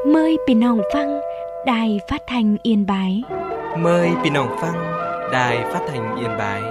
Mờiพี่น้องฟังđài phát thanh Yên Bái. Mời พี่น้องฟัง Đài Phát thanh Yên Bái.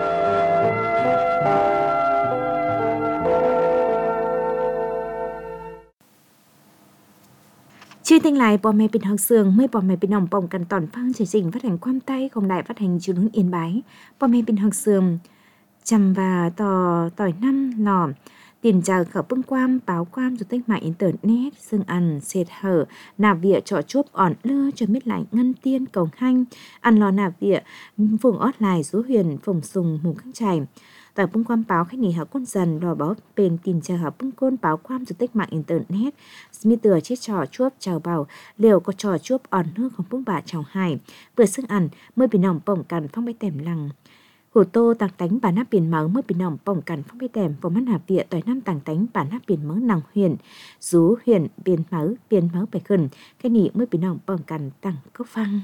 Chương trình lại bò mẹ bình học sường mới bò mẹ bình nòng bồngกันตอนฟังchương trình phát hành quam tayของđài phát hành truyền hình Yên Bái. Bò mẹ bình học sường chăm và tỏi năm lò tiền chờ khẩu bưng quam báo quam rồi tích mạng internet xương ăn sệt hở nạp vỉa trọ chốt ỏn lưa cho biết lại ngân tiên cầu hanh ăn lò nạp vỉa vùng ót lại số huyền phồng sùng mù khăn chảy tỏi bưng quam báo khách nghỉ hảo quân dần đò báo bền tiền chờ hảo bưng côn báo quam rồi tích mạng internet smith từa chết trò chuốc chào bảo liều có trò chuốc ỏn nướcของbưng bà chào hải vừa xương ăn mới bị nòng bổng cằn phong bay tèm lằng Hồ tô tàng tánh bản nắp biển máu mới bị nòng bổng cằn phong bay tèm vào mắt hạp vịa tỏi năm tàng tánh bản nắp biển máu nàng huyền rú huyền biển máu bạch khẩn cái nị mới bị nòng bổng cằn tàng cốc phăng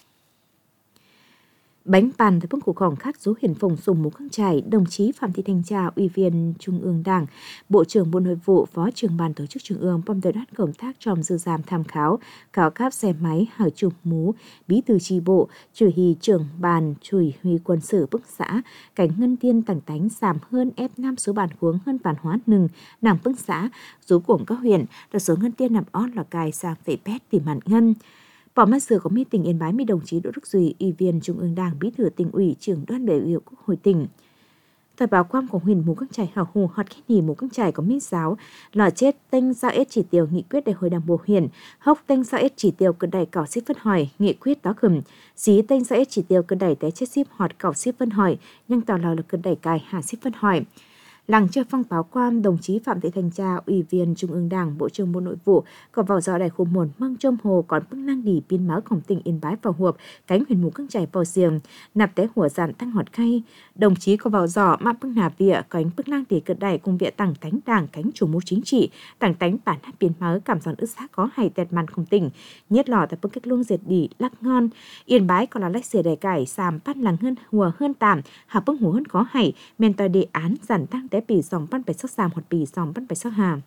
bánh bàn với bưng củ khỏng khát rú hiển phồng sùng mũ khăn trải đồng chí Phạm Thị Thanh Trà ủy viên Trung ương Đảng Bộ trưởng Bộ Nội vụ Phó trưởng ban tổ chức Trung ương bom tới đát công tác trong dự giảm tham khảo cáp xe máy hở chụp mú bí thư chi bộ chủ hì trưởng ban chủ huy quân sự bức xã cảnh ngân tiên tàng tánh giảm hơn F5 số bàn huống hơn bản hóa nừng nàng bức xã rú cuồng các huyện là số ngân tiên nằm ót là cài sang vệ pét tìm mặn ngân Bỏ mắt sửa có meeting Yên Bái với đồng chí Đỗ Đức Duy, ủy viên Trung ương Đảng, bí thư tỉnh ủy, trưởng đoàn đại biểu Quốc hội tỉnh. Thời báo quang của huyện Mù Căng Chải hào hù hot khách nỉ Mù Căng Chải có mít giáo lò chết tênh sao ết chỉ tiêu nghị quyết đại hội đảng bộ huyện hốc tênh sao ết chỉ tiêu cân đẩy cảo xếp phân hỏi nghị quyết đó khẩm xí tênh sao ết chỉ tiêu cân đẩy té chết xếp hot cảo xếp phân hỏi nhưng tỏ lò là cân đẩy cài hạ xếp phân hỏi Làng chơi phong báo quam đồng chí Phạm Thị Thanh Trà ủy viên Trung ương Đảng Bộ trưởng Bộ Nội vụ có vào dò đại khu muộn mang trôm hồ còn bưng năng đỉ biên máuของtỉnh Yên Bái vào huộp cánh huyện Mù Căng Chải vào giềng nạp té hủa dàn tăng họt khay đồng chí có vào dò mang bưng nạp vỉa cánh bưng năng đỉ cật đẩy cùng vỉa tảng tánh đảng cánh chủ mưu chính trị tảng tánh bản hát biên máu cảm giòn ức xác có hay tẹt màn không tỉnh nhất lò tại bưng cách luông diệt đỉ lắc ngon Yên Bái còn là lách xỉa đầy cải sàm bắt làng hơn hùa hơn tạm hạ bưng hùa hơn có hay men tòi đề án giản tăng té bỉ dòng bắt bạch sắc sàm hoặc bì dòng bắt bạch sắc hàm.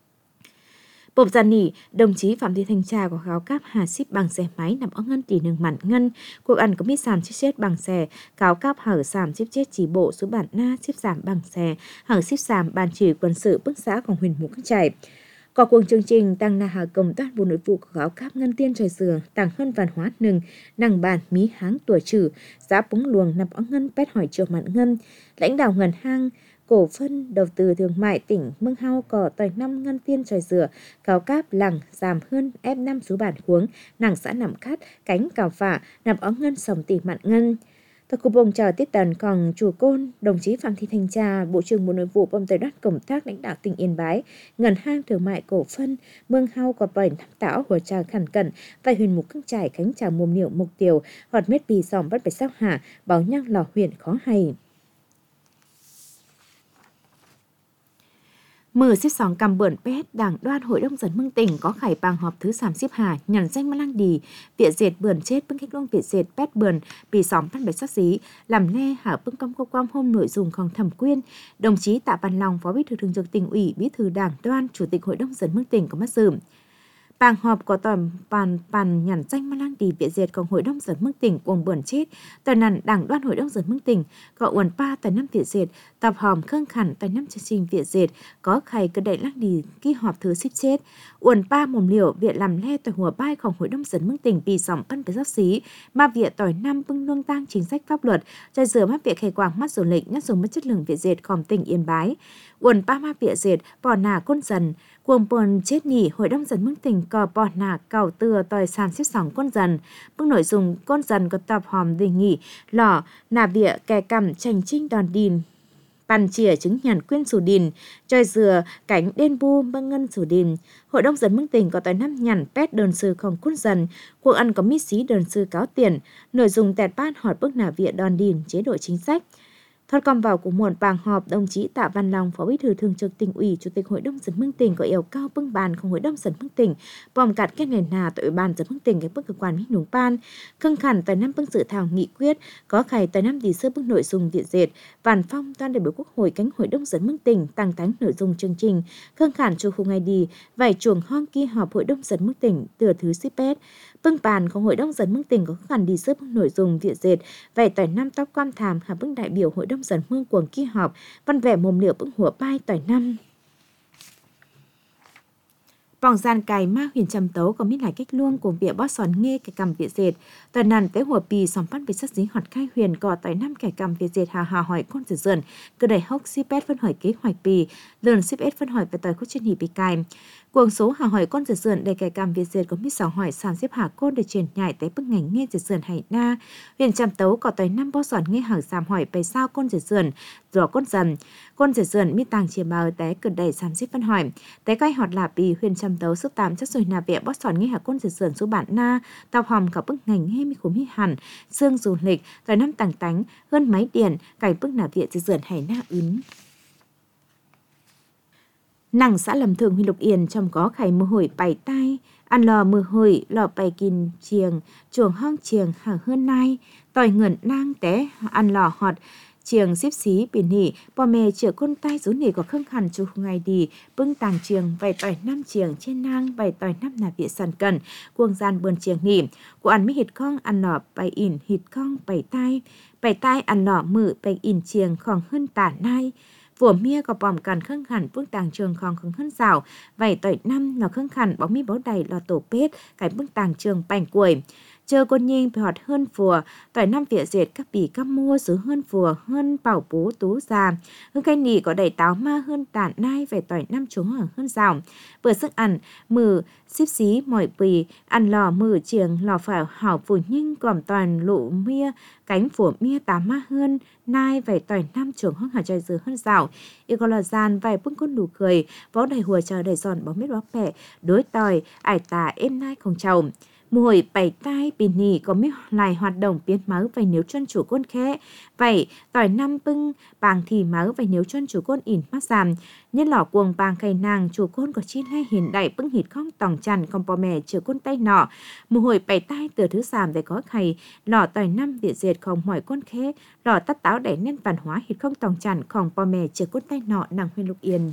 Bộp giàn nỉ, đồng chí Phạm Thị Thanh Trà có kháo cáp hà ship bằng xe máy nằm ở ngân tỷ nương mặn ngân. Cuộc ăn có mít sàm chết bằng xe, cáo cáp hở sàm ship chết chỉ bộ số bản na ship sàm bằng xe, hở ship sàm ban chỉ quân sự bức xã của huyện Mù Căng Chải. Có cuộc chương trình tăng na hà công tác Bộ Nội vụ có kháo cáp ngân tiên trời dừa, tăng hơn văn hóa nừng, năng bàn mí háng tuổi trừ, giá búng luồng nằm ở ngân pét hỏi chiều mặn ngân, lãnh đạo ngân hang, cổ phân đầu tư thương mại tỉnh Mương Hao có tỏi năm ngân tiên trời dừa cáo cáp lằng giảm hơn F5 số bản huống nàng xã nằm cát cánh cào phả nằm ở ngân sòng tỷ mạn ngân Tại cuộc bồng chào tiếp tần còn chủ côn đồng chí Phạm Thị Thanh Trà Bộ trưởng Bộ Nội vụ bom tới đắt công tác lãnh đạo tỉnh Yên Bái ngân hang thương mại cổ phân Mương Hao có 7 năm tảo của trà khẩn cẩn và huyện Mù Căng Chải cánh trà mồm niệu mục tiêu họt mết bì sòng bắt bạch sao hạ báo nhang lò huyện khó hay Mở xếp sóng cầm bươn pét Đảng đoàn Hội đồng dân mương tỉnh có khải bằng họp thứ 3 xếp hà nhận danh ma lang đì vịa dệt bươn chết bưng cách luông vịa dệt pét bươn bị sóng bắt bạch sắc dí làm le hở bưng công cơ quan hôm nội dung không thẩm quyên đồng chí Tạ Văn Long phó bí thư thường trực tỉnh ủy bí thư Đảng đoàn chủ tịch Hội đồng dân mương tỉnh có mắt dự Bàng họp có toàn bàn nhằn danh ma lang đi vịa dệt của Hội đồng dân mương tỉnh uổng bươn chết toàn nằn Đảng đoàn Hội đồng dân mương tỉnh có uẩn pa tại năm vịa dệt tập hòm khương khẳng tại năm chương trình vịa dệt có khay cơ đẩy lắc đi ký họp thứ ship chết uẩn pa mồm liều vịa làm le tại hùa baiของHội đồng dân mương tỉnh bị sòng phân với giáo xí mà vịa tỏi năm bưng lương tăng chính sách pháp luật trời rửa mắt vịa khai quảng mắt dồn lịch nhắc dùng mất chất lượng vịa dệtของtỉnh Yên Bái uẩn pa ma vịa dệt bỏ nà côn dần cuồng bồn chết nhỉ Hội đồng dân mương tỉnh có bỏ nà cầu từa tỏi sàn xếp sòng côn dần bưng nội dung côn dần có tập hòm đề nghị lỏ nà vịa kè cầm tranh trinh đòn đìn bàn chìa chứng nhận quyên sủ đìn trời dừa cánh đen bu băng ngân sủ đìn Hội đồng dân mương tỉnh có tới 5 nhằn pét đơn sư không cút dần cuộc ăn có mít xí đơn sư cáo tiền nội dung tẹt bát họt bức nà vịa đòn đìn chế độ chính sách Thoát cầm vào của muộn bàng họp, đồng chí Tạ Văn Long, Phó Bí thư Thường trực Tỉnh ủy, Chủ tịch Hội đồng dân mương tỉnh có yêu cầu bưng bànของHội đồng dân mương tỉnh bom cạt các ngày nào tại Ủy ban dân mương tỉnh cái bức cơ quan mỹ nùng ban khâng khẩn tại năm bưng dự thảo nghị quyết có khải tại năm đi sơ bưng nội dung viện dệt Văn Phong toàn đại biểu Quốc hội cánh Hội đồng dân mương tỉnh tăng tánh nội dung chương trình khâng khẩn cho khu ngày đi vài chuồng hong kỳ họp Hội đồng dân mương tỉnh từ thứ Sipet bưng bànของHội đồng dân mương tỉnh có khẩn đi sơ bưng nội dung viện dệt vài tại năm tóc quan thàm hà bưng đại biểu Hội đồng dân mương cuồng kỳ họp văn vẻ mồm liệu bưng hùa bai tỏi năm vòng gian cài ma huyền trầm tấu có mít lại cách luông của việc bót sòn nghe cái cầm việt dệt toàn nàn tế hùa pì sòng phát về sắc dí hoạt khai huyền cò tỏi năm kẻ cầm việt dệt hà hỏi con dần dần cứ đẩy hốc shipet phân hỏi kế hoạch pì lợn shipet phân hỏi về tỏi khúc trên hỉ bị cài cuồng số hà hỏi con dần dần để kẻ cầm việt dệt có mít sòng hỏi sàn xếp hà côn để truyền nhảy tới bức ngành nghe dần dần hải na huyền trầm tấu có tỏi năm bót sòn nghe hàng sàm hỏi về sao con dần dần rồi con dần dần mít tàng chia bào té cứ đẩy sàn xếp phân hỏi té cái hoạt là pì huyền trầm tấu sức tám chất rồi nà vẽ bót sòn nghe hà con dần dần số bản na tao hòm cả bức ngành nghe mi khủng mi hẳn xương du lịch tỏi năm tàng tánh hơn máy điện cày bức nà vẽ dần dần hải na ứng nàng xã Lâm Thường huyện Lục Yên trong có khải mưa hồi bảy tai ăn lò mưa hồi lò bảy kìn chiềng chuồng hong chiềng hàng hơn nai tỏi ngẩn nang té ăn lò họt chiềng xếp xí biển nỉ bò mè chữa con tay rú nỉ có khâng khẩn chú ngày đi bưng tàng chiềng vài tỏi năm chiềng trên nang vài tỏi năm là địa sản cần cuồng gian bươn chiềng nỉ của ăn mỹ hít con ăn lò bảy ỉn hít con bảy tai ăn lò mự bảy ỉn chiềng khoảng hơn tả nai vua mía có bòm càn khâng khẩn bưng tàng trường khoảng khâng hơn rào vài tỏi năm là khâng khẩn bóng mi bó đầy lò tổ pết cái bưng tàng trường bành củi chờ con nhìn phải hoạt hơn phùa tỏi năm vỉa dệt các bì các mua xứ hơn phùa hơn bảo bố tú già hơn cây nỉ có đầy táo ma hơn tản nai về tỏi năm chúng ở hơn rào vừa sức ăn mừ xíp xí mỏi bì ăn lò mừ chiềng lò phải hảo phủ nhưng còn toàn lụ mía cánh phủ mía tá ma hơn nai về tỏi năm chúng hơn hả trời dừa hơn rào yêu có là gian vài bưng con đủ cười vó đầy hùa chờ đầy giòn bóng mít bó bẹ đối tỏi ải tà êm nai không trầu mùi bảy tai bì nỉ có mấy lại hoạt động biến máu và nếu chân chủ côn khẽ vậy tỏi năm bưng bàng thì máu và nếu chân chủ côn ỉn mắt giảm nhân lỏ cuồng bàng cây nàng chủ côn có chín hay hiện đại bưng hít không tòng chằn con bò mè chữa côn tay nọ mùi bảy tai từ thứ giảm để có khay lỏ tỏi năm địa dệt không mỏi côn khẽ lỏ tắt táo để nên văn hóa hít không tòng chằn không bò mè chữa côn tay nọ nàng huyện Lục Yên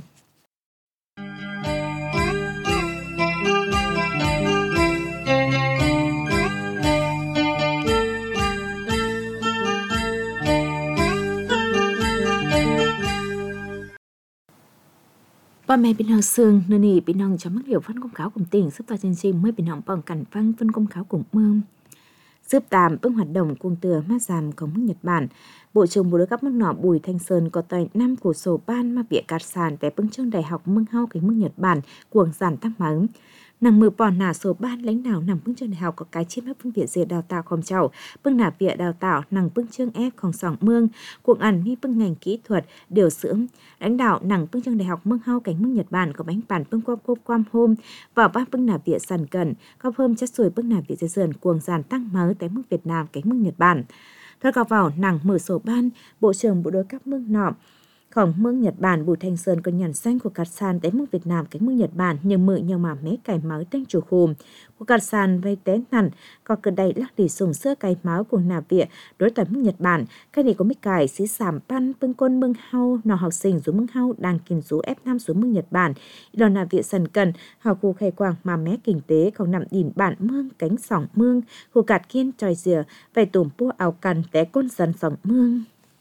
Bà mẹ bên hồng sương, nơi này bên hồng cho mức liệu phân công cáo cùng tỉnh, giúp vào chương trình mới bên hồng bằng cảnh văn phân công cáo cùng mương. Giúp tạm bước hoạt động cùng tựa mát giảm có mức Nhật Bản. Bộ trưởng Bộ đối cấp mức nọ Bùi Thanh Sơn có tại 5 của sổ ban mà bịa cạt sàn tại bưng chương đại học mương hao cái mức Nhật Bản cuồng giản tăng mắng. Nàng mưa bỏ nả sổ ban lãnh đạo nằm bưng chương đại học có cái chiếm hấp phương viện dệt đào tạo không chậu bưng nả viện đào tạo nàng bưng chương ép không sòng mương cuồng ăn mi bưng ngành kỹ thuật điều dưỡng lãnh đạo nàng bưng chương đại học mương hao cánh mức Nhật Bản có bánh bản bưng quam hôm vào ba bưng nả viện sàn cần có hôm chất sùi bưng nả viện dệt dần cuồng giàn tăng mới tại mức Việt Nam cánh mức Nhật Bản thoát cao vào nàng mở sổ ban bộ trưởng bộ đối cấp mương nọ Khổng mương Nhật Bản Bùi Thanh Sơn có nhận xanh của cát sàn tới mức Việt Nam cánh mương Nhật Bản nhưng mự nhưng mà mấy cải máu tên chủ khùm của cát sàn vây té nằn có cơ đầy lắc đi sùng sữa cải máu của nà viện đối tại mức Nhật Bản cái này có mấy cải xí giảm pan bưng côn mương hau nọ học sinh xuống mương hau đang kìm rú F5 xuống mương Nhật Bản đòn nà viện sần cần học khu khai quang mà mé kinh tế không nằm đỉn bản mương cánh sỏng mương khu cát kiên tròi dìa vài tùm pua áo cần té côn dần sỏng mương.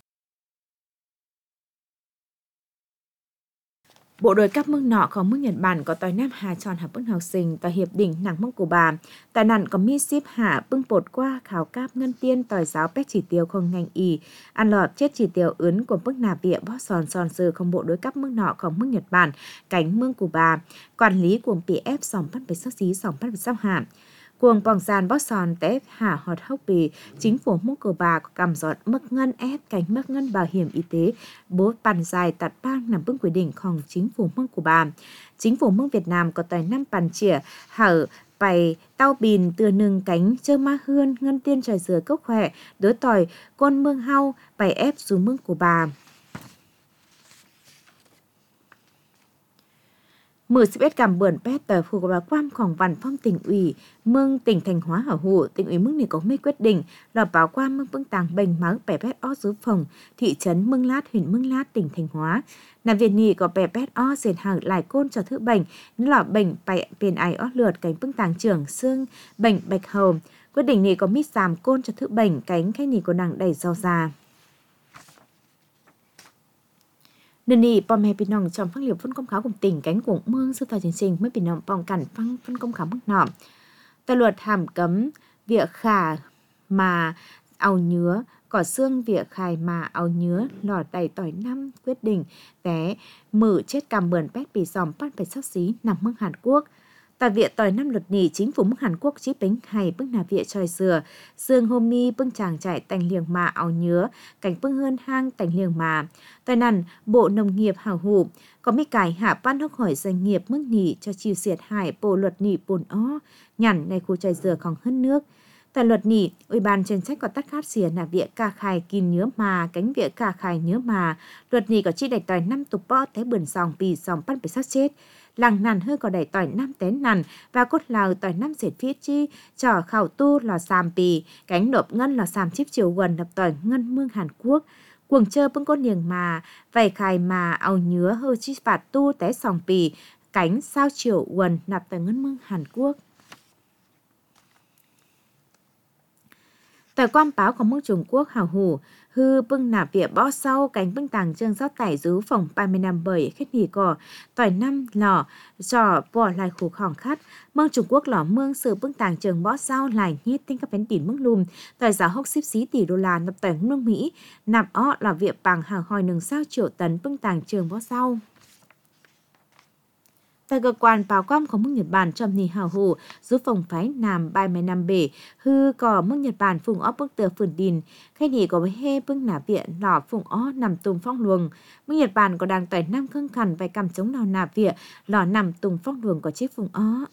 Bộ đội cấp mức nọ có mức Nhật Bản có tỏi nam hà tròn hợp bưng học sinh tại hiệp định nặng mông của bà. Tại nạn có mi ship hạ bưng bột qua khảo cáp ngân tiên tỏi giáo pét chỉ tiêu không ngành y. Ăn lọp chết chỉ tiêu ướn của bức nà bịa bó sòn sư không bộ đối cấp mức nọ có mức Nhật Bản cánh mương của bà. Quản lý của PF sòng bắt với sắc xí sòng bắt với sao hạ. Cuồng bỏng gian bó sòn tép hạ họt hốc bì, chính phủ mông cờ bà có cầm giọt mức ngân ép cánh mức ngân bảo hiểm y tế, bố bàn dài tạt bang nằm bưng quy địnhของchính phủ mông của bà. Chính phủ mông Việt Nam có tài 5 bàn chỉa, hở phải tao bìn từa nừng cánh chơ ma hươn ngân tiên trời dừa cốc khỏe đối tỏi con mương hau bày ép xuống mương của bà. Mở CBS cảm bươn pet tờ phù của bà quan khoảng văn phong tỉnh ủy mương tỉnh Thanh Hóa hảo hủ tỉnh ủy mương này có mấy quyết định là báo quan mương vương tàng bành mắng bè pet ó dưới phòng thị trấn Mương Lát huyện Mương Lát tỉnh Thanh Hóa. Nà Việt Nhi có bè pet ó dệt hàng lại côn cho thứ bệnh nó là bệnh bày tiền ai ó lượt cánh vương tàng trưởng xương bệnh bạch hầu. Quyết định này có mít giảm côn cho thứ bệnh cánh khách này có nàng đầy rau già. Nên đi bom hè pinong trong phát liệu phân công khảo cùng tỉnh cánh của mương sư tòa chương trình mới pinong bong cảnh phân công khảo mức nọ. Tại luật hàm cấm việc khả mà áo nhứa cỏ xương việc khai mà áo nhứa lò đầy tỏi năm quyết định té mở chết cằm bờn pét bị dòm bắt phải sắc xí nằm mương Hàn Quốc. Tại viện tỏi năm luật nỉ chính phủ mức Hàn Quốc chí bính hay bưng nà viện tròi dừa dương hôm mi bưng chàng trải tành liềng mà áo nhứa cảnh bưng hơn hang tành liềng mà tại nằn bộ nông nghiệp hảo hủ có mi cải hạ ban hốc hỏi doanh nghiệp mức nỉ cho chiều xiệt hải bộ luật nỉ bồn ó nhằn này khu tròi dừa còn hơn nước. Tại luật nỉ, Ủy ban chính sách có tắt khát xìa nà viện ca khai kín nhớ mà cánh viện ca khai nhớ mà luật nỉ có chi đạch tỏi năm tục bó té bươn dòng bì dòng bắt bị sát chết. Làng nàn hơi có đẩy tỏi năm tén nàn và cốt lào tỏi năm dệt phía chi trò khảo tu lò xàm bì cánh nộp ngân lò xàm chíp chiều gần đập tỏi ngân mương Hàn Quốc cuồng chơ bưng con liềng mà vầy khai mà áo nhứa hơi chi phạt tu té sòng bì cánh sao chiều gần nạp tỏi ngân mương Hàn Quốc. Tại quan báo của mương Trung Quốc hào hủ hư bưng nạp viện bó sau cánh bưng tàng trương giáo tải rú phòng 30 năm bởi khách nghỉ cỏ tỏi năm lò trò bỏ lại khủ khỏng khát mương Trung Quốc lò mương sự bưng tàng trường bó sau lại nhít tinh các bén tỉn mương lùm tỏi giáo hốc xíp xí tỷ đô la nạp tỏi nước Mỹ nạp ó là viện bằng hàng hòi nừng sao triệu tấn bưng tàng trường bó sau. Tại cơ quan báo quan của mương Nhật Bản trong nì hào hủ giúp phòng phái Nam 30 năm bể hư có mương Nhật Bản phùng ó bức tờ phường đìn khách nỉ có với hê bưng nả viện lò phùng ó nằm tùng phong luồng mương Nhật Bản có đang tỏi nam khương khẩn vai cầm chống lò nả viện lò nằm tùng phong luồng có chiếc phùng ó.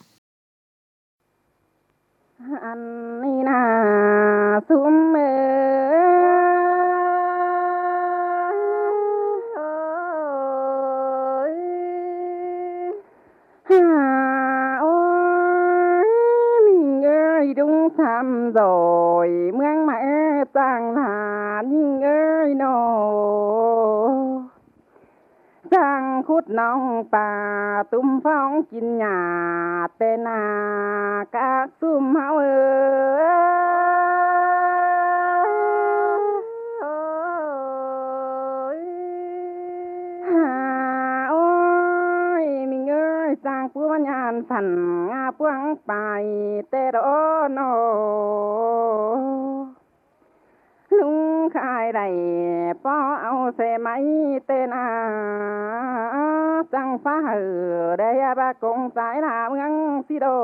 Thăm rồi mương mẹ tàng là nhưng ơi nô tàng khút nong bà tum phong chín nhà tên à các sum hao sang pua nhàn phần nga puang bài tê đó nô lung khai đầy po ao xe máy tên à sang phá hử đây ba cùng trái là ngang xí đồ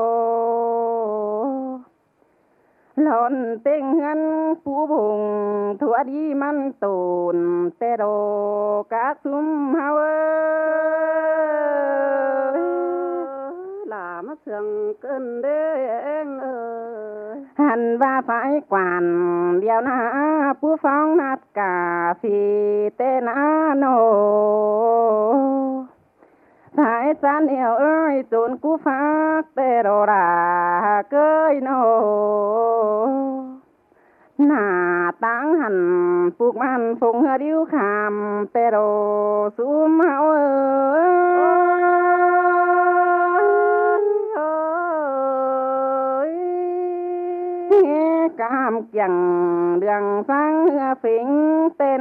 lộn tên ngân phú bùng thua đi man tồn tê đồ các sum hao mất thường cơn đêm hàn ba phải quản điều na phú phong nát cà phê tên nô thái san yêu ơi tốn cú phát tê đồ đà cơi nô nà táng hẳn phục man phùng hơ điếu khám tê đồ sum hao cam chẳng đường sang phình tên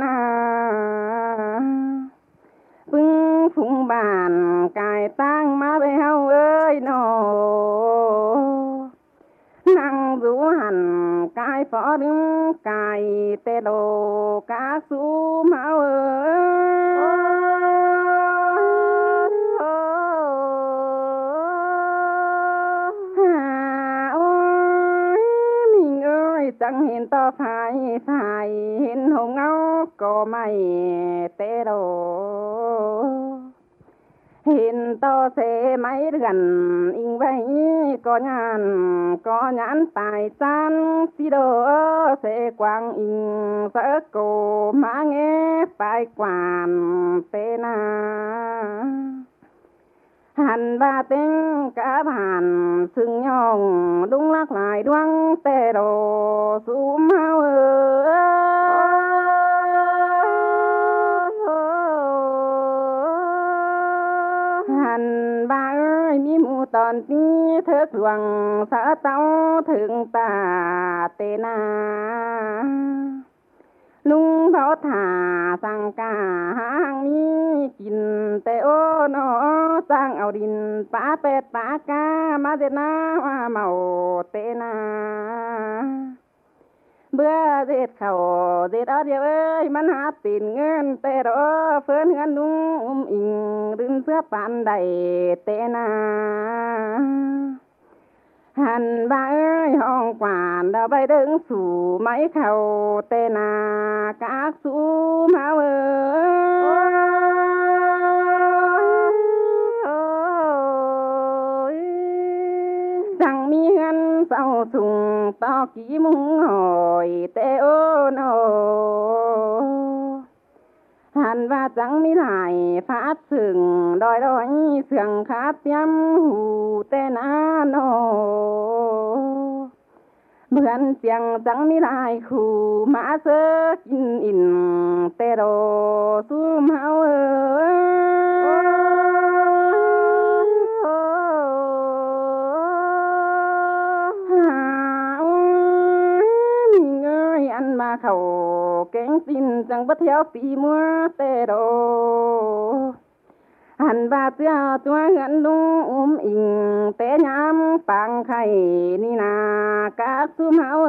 vững phùng bàn cài tang má béo ơi nô năng rú hẳn cài phó đứng cài tê đồ cá sú máu chẳng hiện to phải hiện hồng áo có mày tê đồ Hiện to sẽ máy gần in vậy có nhãn tài chan xí đồ sẽ quang in sợ cổ má nghe phải quản tê na hàn ba tiếng cả bàn sừng nhong đúng lắc lại đoan tê đồ xuống hao hàn ba ơi mi mu tòn tí thước ruộng xã tao thượng tà tê na lung thọ thả sang cả hang mi kín tê ô nó sang ao đình pá pet pá ca ma dệt na hoa màu tê na bữa dệt khẩu dệt ở địa ơiมันหาปิ่นเงินเตโรเฟินเงินนุ่งอิงรึนเสื้อปานใดเตนาหันบ้าเอ้ยห้องกวานดาวใบดึงสู่ไม้เข่าเตนากากสู่มาเอ้ยจังมีเงินเศร้าสุงต่อกี่มุงหอยเตโอโนหันว่าจังมีหลายฟาดสึงดอยดอยเสื่องขาดย้ำหูเตนาโนเหมือนเสียงจังมีหลายคู่มาเสกินอินเตโรสู้เมาอันมาเขาแกงสินจังบ่เที่ยวปีมัวเตโดหันบาเจ้าตัวเงินลุงอิงเตยามปังไข่นี่นากาสุมเฮา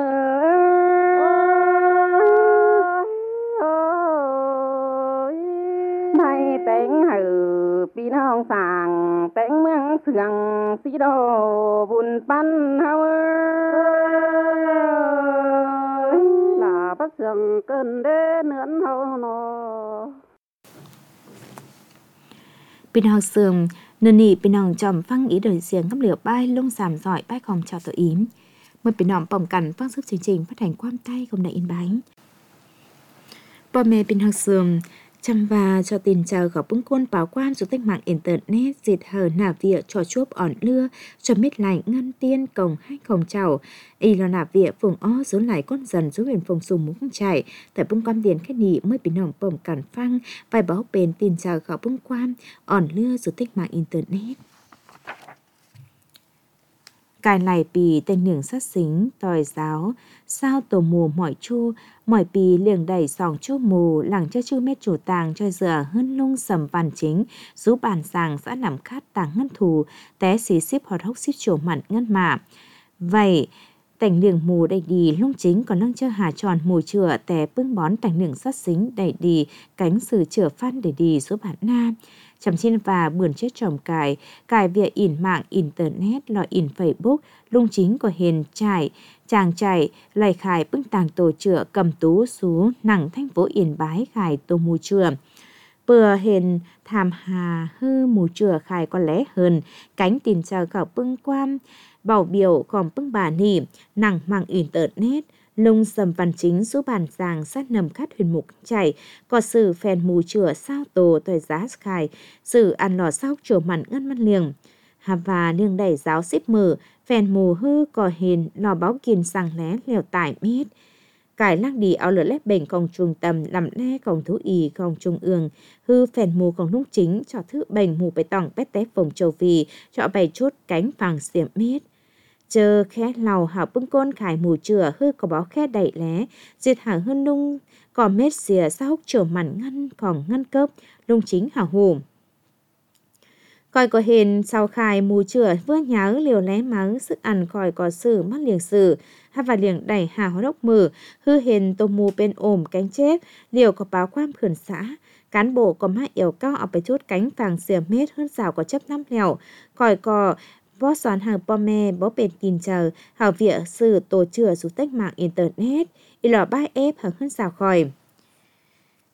ไทยแต่งหือปีน้องสางแต่งเมืองเสืองสีโดบุญปั้นเฮาbắt dần cơn đê nưỡng hầu nọ พี่น้องเสื่อมนนี่พี่น้องจอมฟังอีเดยเสียงคำเหลือป้ายลงสามซอยป้ายของชาวตัวอิมเมื่อพี่น้องป้องกันฟังซึกจริงๆphát hànhความใต้ของในอินไบพ่อแม่พี่น้องเสื่อมchăm và cho tiền chờ gặp bưng quân bảo quan chủ tịch mạng internet dịt hờ nạp việc cho chốp ỏn lưa cho mít lại ngân tiên cổng hai cổng chào y là nạp việc phùng ó dốn lại con dần dấu huyền phùng sùng muốn chạy tại bưng quan tiền khách nị mới bị nòng bổng cản phăng vài báo bền tiền chờ gặp bưng quan ỏn lưa chủ tịch mạng internet cài lại bì tên nhường sát xính tòi giáo sao tổ mù mỏi chu mỏi bì liềng đẩy sòng chu mù làng cho chư mét chủ tàng cho giờ hơn lung sầm văn chính rú bàn sàng xã nằm khát tàng ngân thù té xí xíp họt hốc xíp trổ mặn ngân mạ vậy tành liềng mù đầy đi lung chính còn lăng chơ hà tròn mù chửa té bưng bón tành liềng sát xính đầy đi cánh sử chửa phan đầy đi số bản na chầm trên và bườn chết trồng cài việc ỉn mạng internet lò ỉn Facebook lung chính của hiền chàng trải lầy khải bưng tàng tổ chữa cầm tú xú nặng thành phố Yên Bái khải tô mù chừa bừa hiền tham hà hư mù chừa khải có lẽ hơn cánh tìm chờ khảo bưng quan bảo biểu còn bưng bà nỉ nặng mạng internet lung sầm văn chính số bàn giàng sát nầm khát huyền mục chảy có sự phèn mù chửa sao tổ tỏi giá khải sự ăn lò sao chửa mặn ngân mắt liềng hà và liềng đẩy giáo xếp mở phèn mù hư cò hiền lò báo kiên sang lé lèo tải mít cải lắc đi áo lửa lép bềnh còn trung tâm làm le còn thú y còn trung ương hư phèn mù còn lúc chính cho thứ bềnh mù bày tòng pét té phòng châu phi cho bày chốt cánh vàng xiểm mít chờ khẽ lầu hảo bưng côn khải mù chửa hư có báo khẽ đẩy lé diệt hảo hơn nung còn mết xìa sao hốc trở mặn ngăn còn ngăn cấp lung chính hảo hùm coi có hiền sau khai mù chửa vừa nháo liều lé mắng sức ăn coi có sử mắt liềng sử hay và liềng đẩy hảo đốc mử hư hiền tô mù bên ồm cánh chết liều có báo quan khẩn xã cán bộ có mát yểu cao ở bài chút cánh vàng xìa mết hơn rào có chấp năm lèo coi có võ xoán hàng bò mè bó bền tin chờ hảo viện sự tổ chữa chủ tách mạng internet y lò ba ép hàng hơn rào khỏi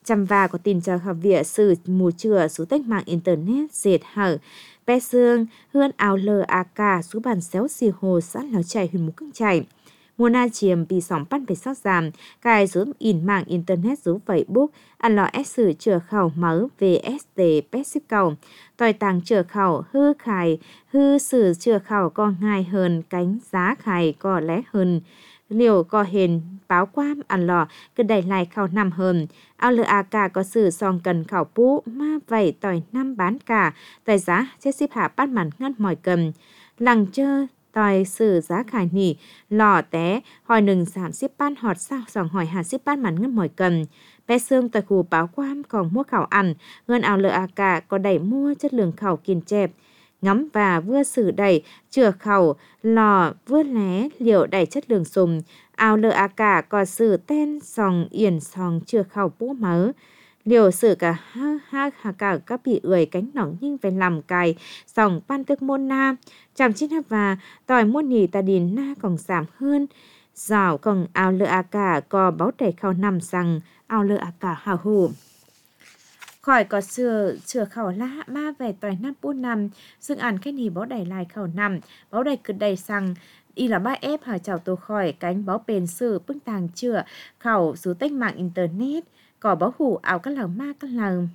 chăm va có tin cho học viện sử mù chừa số tách mạng internet dệt hở bé xương hơn áo lờ AK số bàn xéo xì hồ xã Lào Chảy huyện Mù Căng Chảy. Mùa na chiếm bị sóng bắt về sát giảm, cài giúp in mạng internet giúp Facebook, ăn lọ S sử chừa khẩu mở VST Pexip cầu. Tòi tàng chừa khẩu hư khải, hư sử chừa khẩu có ngay hơn cánh giá khải có lẽ hơn. Liều có hình báo quam ăn lọ, cứ đẩy lại khẩu nằm hơn. Ao lờ AK có sử song cần khẩu bú, ma vậy tòi năm bán cả, tài giá chết ship hạ bắt màn ngăn mỏi cầm. Lằng chơ tòi sử giá khải nỉ, lò té, hỏi nừng giảm ship ban họt sao sòng hỏi hà ship ban màn ngăn mỏi cầm. Bé xương tòi khu báo quam còn mua khảo ăn, gần ao lờ AK có đẩy mua chất lượng khảo kiên chẹp. Ngắm và vừa sử đẩy, chừa khẩu, lò vừa lé liệu đẩy chất lượng sùng. Ao lờ AK có sử tên sòng yển sòng chừa khẩu bố mớ. Liều sử cả cả các bị ưỡi cánh nỏng nhưng phải làm cài sòng ban tức môn na. Chạm chín và tòi môn nhì ta điền na còn giảm hơn. Giảo còn ao lờ AK có báo đẩy khẩu nằm rằng ao lờ AK hào hù. Khỏi có chừa khẩu lá ma về tòi nắp bút nằm, dương ảnh cái nì báo đẩy lại khẩu nằm, báo đẩy cực đầy sang y là ba ép hở chào tổ khỏi cánh báo bền sử bức tàng chừa khẩu số tách mạng internet, có báo hủ ảo các làng ma các làng.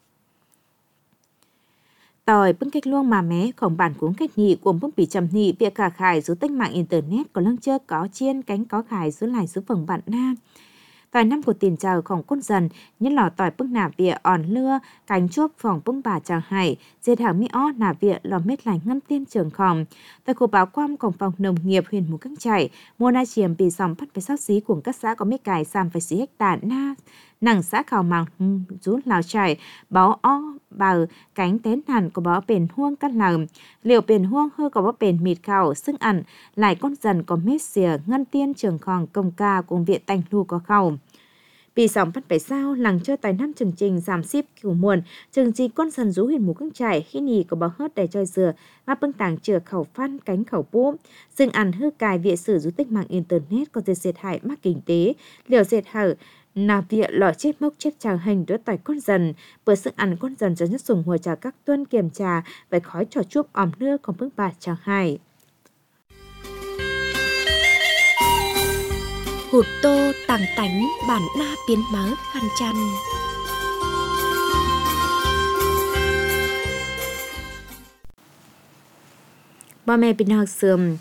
Tòi bưng cách luông mà mé khổng bản cuốn cách nhị của bưng bị trầm nhị việc cả khải số tách mạng internet có lăng chơ có chiên cánh có khải số lại số phẳng bạn na. Tòi năm của tiền chờ khổng quân dần, nhất lò tòi bưng nà vịa òn lưa, cánh chốt phòng bưng bà chàng hải, dệt hảo mỹ o nà vịa lò mết lành ngâm tiên trường khổng. Tòi của báo quam cổng phòng nông nghiệp huyện Mù Căng Chảy, mua na chiếm bị dòng phát phải sát xí của các xã có mấy cải xàm phải xí hectare na. Nằng xã khảo màng rút Lào Chảy, báo o bào cánh tén hẳn có báo bền huông cắt làng. Liệu bền huông hư có báo bền mịt khảo xưng ẩn, lại con dần có mết xìa ngân tiên trường khòng công ca cùng viện tành lưu có khảo. Vì sòng bắt phải sao làng chơi tài năm chương trình giảm ship kiểu muộn, chương trình con dần rú huyện Mù Căng Chảy khi nhì có báo hớt để chơi dừa, mà bưng tàng chừa khẩu phan cánh khẩu bú. Dương ăn hư cài viện sử du tích mạng internet có thể dệt hại mắc kinh tế, liều dệt hở nà vịa lò chết mốc chết chàng hành đỡ tỏi con dần, bởi sự ăn con dần cho nhất dùng hồi trà các tuân kiểm trà, và khói trò chuốc ỏm nước còn bước bà chàng hải. Hụt tô tàng tánh bản na biến mớ khăn chăn. Bà mẹ bình học sườm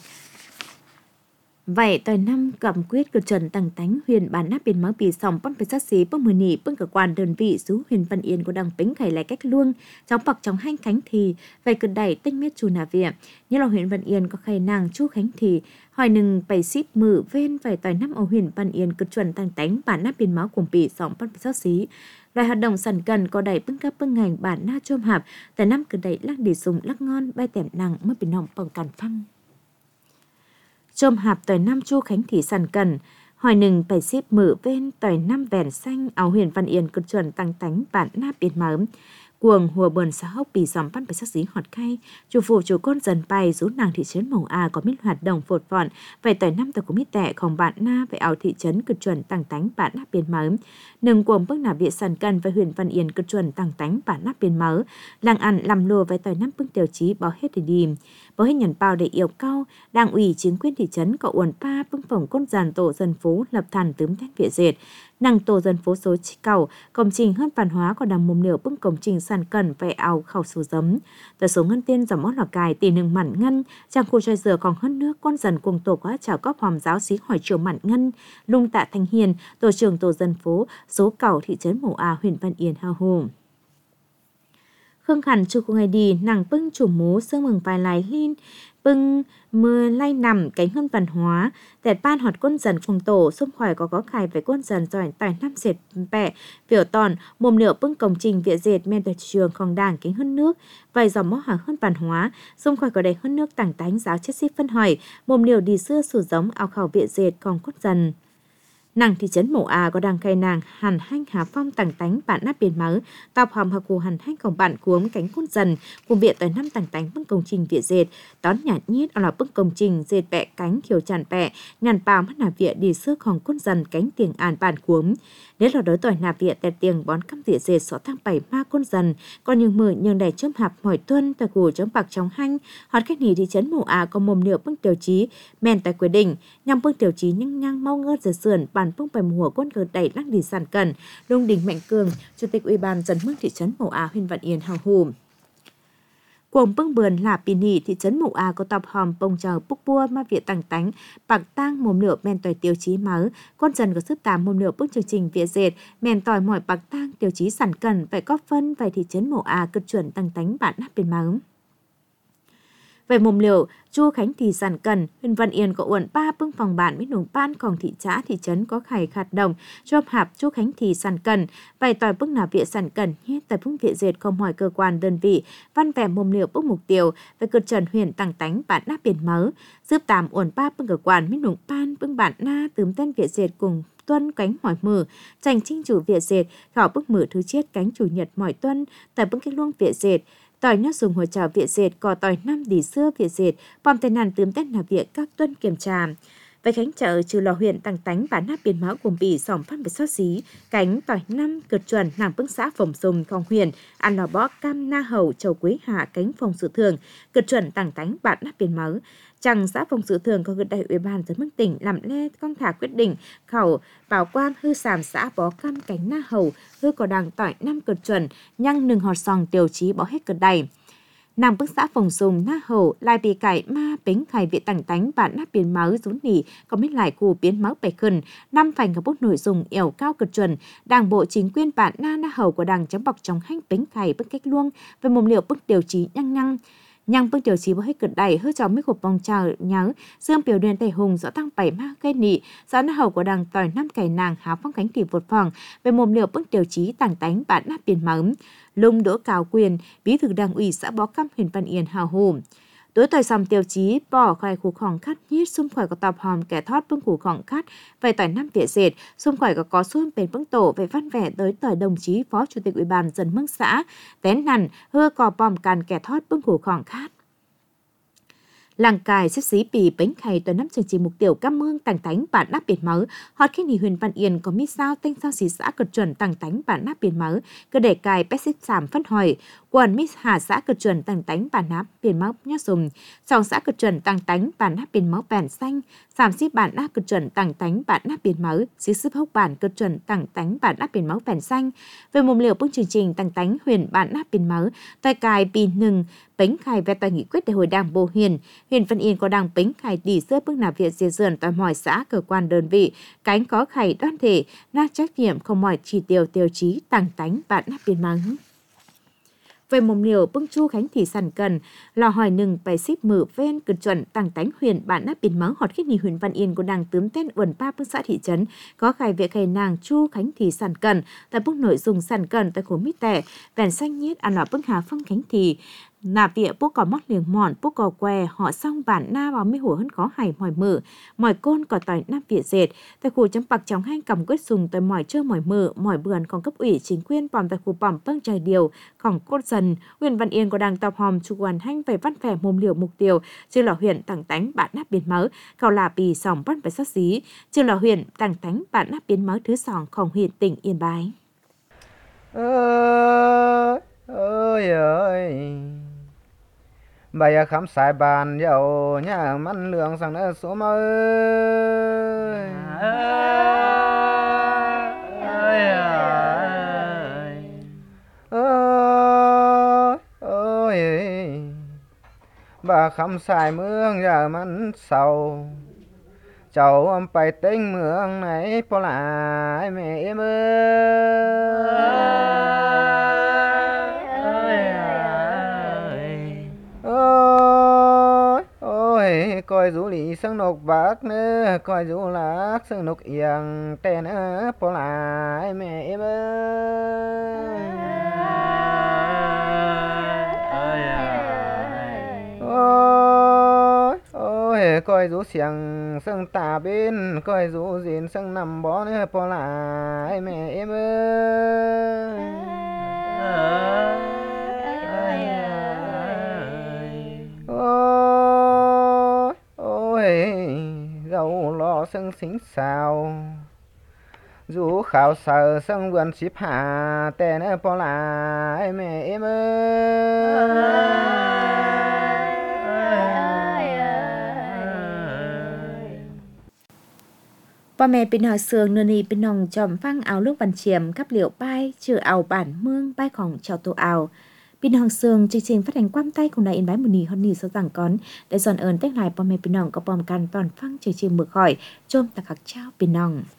vậy tòi năm cầm quyết của trần tàng tánh huyền bản nắp biến máu bị sòng băng phải sát xí băng mười nỉ băng cơ quan đơn vị rú huyền Văn Yên của đằng bính khải lại cách luông trong bọc trong hanh khánh thì vậy cực đẩy tinh miết chù nà viện như là huyền Văn Yên có khai nàng chú khánh thì hỏi nừng bày ship mử ven vậy tòi năm ở huyền Văn Yên cực chuẩn tàng tánh bản nắp biến máu cùng bị sòng băng phải sát xí loại hoạt động sẵn cần có đẩy bưng cấp bưng ngành bản na chôm hạp tại năm cực đẩy lắc để dùng lắc ngon bay tẻm nàng mất bị nòng bằng càn phăng. Chôm hạp tỏi năm chu khánh thị sàn cần, hỏi nừng phải ship mở bên tỏi năm vẻn xanh áo huyền Văn Yên cực chuẩn tăng tánh bản nắp biến mớm. Cuồng hùa bờn xã hốc bị dòng bắt phải sắc dí họt khay, chủ phụ chủ con dần bay rú nàng thị trấn Màu A có mít hoạt động phột phọn, vậy tỏi năm tỏi của mít tệ không bạn na về áo thị trấn cực chuẩn tăng tánh bản nắp biến mớm. Nừng cuồng bước nạp viện sàn cần với huyền Văn Yên cực chuẩn tăng tánh bản nắp biến mớ. Làng ăn làm lùa với tỏi năm bước tiêu chí báo hết để đi. Báo hết nhận bao để yêu cao, đảng ủy chính quyền thị trấn có uẩn pa bưng phòng con dàn tổ dân phố lập thàn tướm thét viện dệt. Năng tổ dân phố số cầu công trình hơn văn hóa còn đằng mồm nửa bưng công trình sàn cần về áo khẩu số giấm. Tại số ngân tiên giảm mót lò cài tỷ nừng mặn ngân, trang khu chơi dừa còn hơn nước con dần cùng tổ quá chào cóp hòm giáo xí hỏi chiều mặn ngân, lung tạ thanh hiền, tổ trưởng tổ dân phố số cầu thị trấn Màu A huyện Văn Yên hao hồ. Khương Khẩn chu của ngày đi nàng bưng chủ mố sương mừng vài lái hin bưng mưa lay nằm cánh hơn văn hóa tẹt ban họt quân dần cùng tổ xung khỏi có khải với quân dần giỏi tài năm dệt bẹ biểu tòn mồm nửa bưng công trình viện dệt men tại trườngของđảng cánh hơn nước vài dòng mó hàng hơn văn hóa xung khỏi có đầy hơn nước tảng tánh giáo chết xích phân hỏi mồm nửa đi xưa sử giống áo khảo viện dệt còn quân dần Nàng thị trấn Mộ A có đăng cây nàng hàn hanh hà phong tàng tánh bản nát biển máu tàu hòm hà cù hàn hanhของbạn cuống cánh côn dần cùng viện tới năm tàng tánh bưng công trình viện dệt đón nhạt nhiết ở lò bưng công trình dệt bẹ cánh khiều tràn bẹ nhàn bào mắt nà viện đi xướcของcôn dần cánh tiền àn bản cuống nếu là đối tỏi nà viện tẹt tiền bón căm viện dệt xó thang bảy ma côn dần còn những mười nhường đầy chớm hạp mỏi tuân tại cù chống bạc trong hanh hoạt cách này thị trấn Mộ A có mồm nửa bưng tiêu chí men tại quyết định nhằm bưng tiêu chí nhưng nhang mau ngơ giờ sườn bản bưng bài mùa quân cờ đẩy lắc đi sản cần Đông Đình Mạnh Cường chủ tịch ủy ban dân mức thị trấn Mộ A huyện Vạn Yên hào hùng cuồng bưng bườn là Pini thị trấn Mộ A có tập hòm bông chờ búc bua ma viện tàng tánh bạc tang mồm nửa men tỏi tiêu chí máu con dần có sức tám mồm nửa bức chương trình viện dệt men tỏi mỏi bạc tang tiêu chí sản cần phải có phân về thị trấn Mộ A cực chuẩn tàng tánh bản nắp bên máu về mồm liệu Chu Khánh Thị sản cần huyện Văn Yên có uẩn 3 bưng phòng bản với nồng ban còn thị xã thị trấn có khải khạt đồng cho hạp Chu Khánh Thị sản cần vài tỏi bưng nào viện sản cần hết tại bưng viện dệt không hỏi cơ quan đơn vị văn vẻ mồm liệu bưng mục tiêu về cực trần huyện tàng tánh bản nắp biển máu giúp tạm uẩn 3 bưng cơ quan với nồng ban bưng bản na tướm tên viện dệt cùng tuân cánh mỏi mử tranh chính chủ viện dệt khảo bức mử thứ chiết cánh chủ nhật mỏi tuân tại bưng cái luông viện dệt tỏi nhớ dùng hồi trào viện dệt cò tỏi năm đỉ xưa viện dệt bom tên nàn tướm tết là viện các tuân kiểm tra về khánh chợ trừ lò huyện tàng tánh bản nắp biển máu cùng bì sỏm phát về xót xí cánh tỏi năm cực chuẩn nàng bưng xã phòng sùng phòng huyền ăn lò bó cam na hầu châu quế hạ cánh phòng sự thường cực chuẩn tàng tánh bản nắp biển máu chẳng xã phòng sự thường có gửi đại ủy ban dân mức tỉnh làm lê con thả quyết định khẩu bảo quan hư sàm xã bó cam cánh na hầu hư có đằng tỏi năm cực chuẩn nhăng nừng họt sòng tiêu chí bỏ hết cực đầy nàng bức xã phòng sùng na hầu lại bị cải ma bính khải viện tàng tánh bản nắp biến máu rún nỉ có biết lại cù biến máu bẻ khẩn năm phải ngập bút nội dung ẻo cao cực chuẩn đảng bộ chính quyền bản na hầu của đảng chấm bọc trong hanh bính khải bức cách luông về mồm liệu bức tiêu chí nhăng bức tiêu chí bỏ hết cực đầy hư cho mấy hộp vòng trào nhớ dương biểu điện tề hùng rõ tăng bảy ma cây nị rõ na hầu của đảng tỏi năm cải nàng háo phong cánh tỷ vượt phòng về mồm liệu bức tiêu chí tàng tánh bản nắp biến máu Lung Đỗ Cao Quyền, bí thư đảng ủy xã Bó Căm huyện Văn Yên hào hùng. Đối tỏi xóm tiêu chí bỏ khai khu khoảng khát nhít xung khỏi có tập hòm kẻ thoát bưng khu khoảng khát về tỏi năm viện dệt xung khỏi có xuân bền bưng tổ về văn vẻ tới tỏi đồng chí phó chủ tịch ủy ban dân mức xã tén nằn hưa cò bom càn kẻ thoát bưng khu khoảng khát. Làng cài xếp xí bì bánh khay toàn năm chương trình mục tiêu cam mương tàng tánh bản nắp biển máu hot khi huyện Văn Yên có mít sao tên sao xí xã cực chuẩn tàng tánh bản nắp biển máu cơ để cài bét xếp giảm phân hỏi quần mít hà xã cực chuẩn tàng tánh bản nắp biển máu nhát dùng sòng xã cực chuẩn tàng tánh bản nắp biển máu bèn xanh giảm xí bản nắp cực chuẩn tàng tánh bản nắp biển máu xí xếp hốc bản cực chuẩn tàng tánh bản nắp biển máu bèn xanh về mồm liều bước chương trình tàng tánh huyện bản nắp biển máu tại cài bì nừng bánh khai về tại nghị quyết đại hội đảng bộ huyện Văn Yên có đảng bánh khai đi xưa bước nào viện diệt dườn tại mọi xã cơ quan đơn vị cánh có khải đoan thể na trách nhiệm không mọi chỉ tiêu chí tàng tánh bản nắp biển máu về mồm liều bưng Chu Khánh Thị sản cần lò hỏi nừng bài ship mở ven cực chuẩn tàng tánh huyện bản nắp biển máu họt khích nhì huyện Văn Yên của đảng tướm tên uẩn ba bưng xã thị trấn có khải vệ khải nàng Chu Khánh Thị sản cần tại bức nội dung sản cần tại khổ mít tẻ vẻn xanh nhiết ăn lò bưng hà phong Khánh Thị nà vịa bố cò mót liềng mòn bố cò què họ xong bản na vào mấy hùa hơn có hải mỏi mở mỏi côn cò tỏi nắp vịa dệt tại khu chấm bạc trong hai cầm quyết dùng tại mỏi trơ mỏi mở mỏi bườn còn cấp ủy chính quyền bòm tại khu bòm băng trời điều còn cốt dần huyện Văn Yên có đang tập hòm chủ quản hanh về văn vẻ mồm liều mục tiêu chưa là huyện tàng tánh bản nắp biến máu cầu là bì sòng bắt phải sát xí chưa là huyện tàng tánh bản nắp biến máu thứ sòngของhuyện tỉnh Yên Bái ơi bây khám xài bàn dầu nhà mắn lượng sang nó số mơ ơi bà khám xài mương giờ mắn sầu cháu phải tính mương này bỏ lại mẹ em ơi coi dù lì sang nục bạc nữa coi dù lạc sang nục yên tên bỏ lại mẹ em ơi coi rú xiềng sưng tà bên coi rú gìn sưng nằm bó nữa bỏ lại mẹ em ơi ôi gấu lo sưng xính xào rú khảo sở sưng vườn xíp hạ tè nữa bỏ lại mẹ em Bà mẹ bên họ sườn nửa nì bên nòng chòm phăng áo lúc văn chiếm cắp liệu bay trừ ảo bản mương bayของchào tô ảo. Bên hồng sườn chương trình phát hành quam tay cùng đại in bái một nì hơn nì sau giảng con để dọn ơn tách lại bà mẹ bên nòng có bòm can toàn phăng chương trình mực khỏi chôm tạc khắc trao bên nòng.